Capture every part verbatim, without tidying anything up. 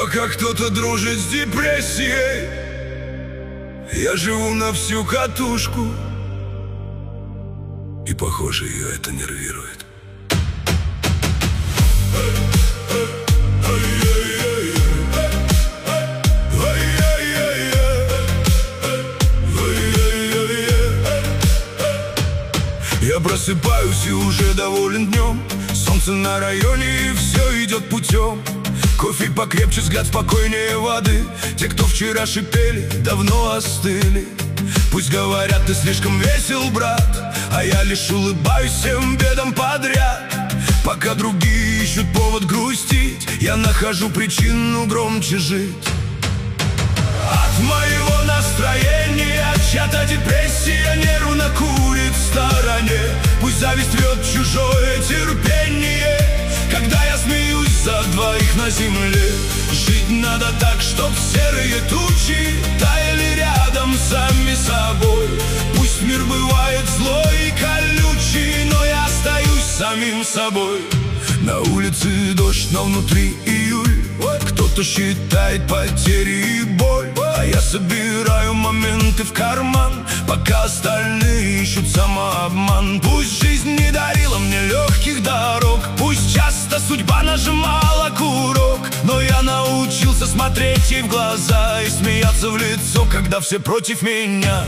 Пока кто-то дружит с депрессией, я живу на всю катушку, и, похоже, ее это нервирует. Я просыпаюсь и уже доволен днем. Солнце на районе, и все идет путем. Кофе покрепче, взгляд спокойнее воды. Те, кто вчера шипели, давно остыли. Пусть говорят, ты слишком весел, брат, а я лишь улыбаюсь всем бедам подряд. Пока другие ищут повод грустить, я нахожу причину громче жить. От моего настроения чья-то депрессия нервно курит в стороне. Пусть зависть рвет чужое терпение, когда я смеюсь за двоих на земле. Жить надо так, чтоб серые тучи таяли рядом сами собой. Пусть мир бывает злой и колючий, но я остаюсь самим собой. На улице дождь, но внутри июль. Кто-то считает потери и боль, а я собираю моменты в карман, пока остальные ищут самообман. Пусть жизнь не дарила мне легких дорог, пусть часто судьба нажимала курок, но я научился смотреть ей в глаза и смеяться в лицо, когда все против меня.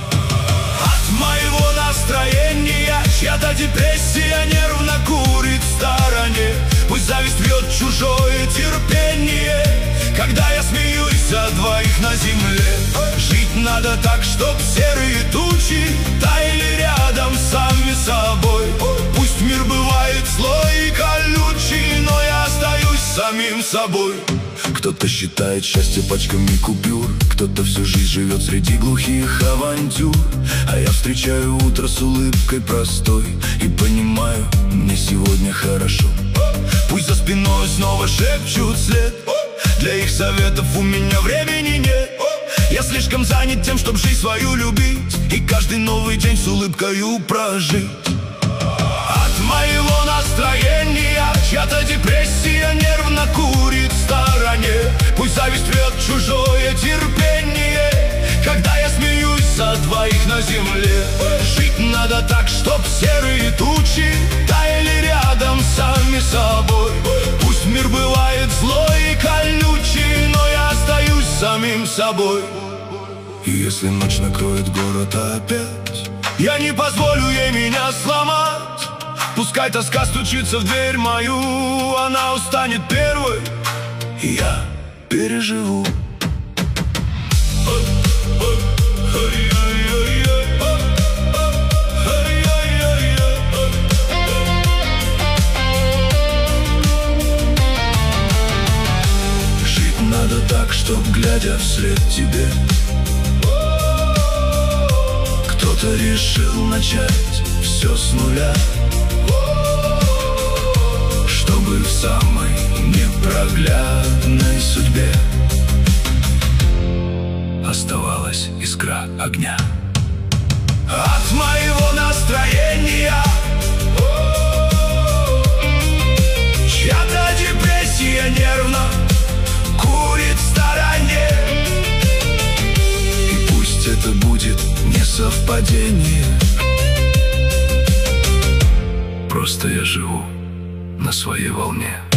От моего настроения чья-то депрессия нервно курит в стороне. Пусть зависть рвет чужое терпение, когда я смеюсь за двоих на земле. Жить надо так, чтоб серые тучи таяли рядом сами собой. Пусть мир бывает злой и колючий, но я остаюсь самим собой. Кто-то считает счастье пачками купюр, кто-то всю жизнь живет среди глухих авантюр, а я встречаю утро с улыбкой простой и понимаю, мне сегодня хорошо. Пусть за спиной снова шепчут след, для их советов у меня времени нет. Я слишком занят тем, чтоб жизнь свою любить и каждый новый день с улыбкою прожить. От моего настроения чья-то депрессия нервно курит в стороне. Пусть зависть рвет чужое терпение, когда я смеюсь за двоих на земле. Жить надо так, чтоб серые тучи таяли рядом сами собой. Пусть мир бывает злой и колючий, но я остаюсь самим собой. И если ночь накроет город опять, я не позволю ей меня сломать. Пускай тоска стучится в дверь мою, она устанет первой, и я переживу. Жить надо так, чтоб, глядя вслед тебе, кто-то решил начать все с нуля, чтобы в самой непроглядной судьбе оставалась искра огня. От моего настроения чья-то депрессия нервно курит в стороне. И пусть это будет не совпадение, просто я живу на своей волне.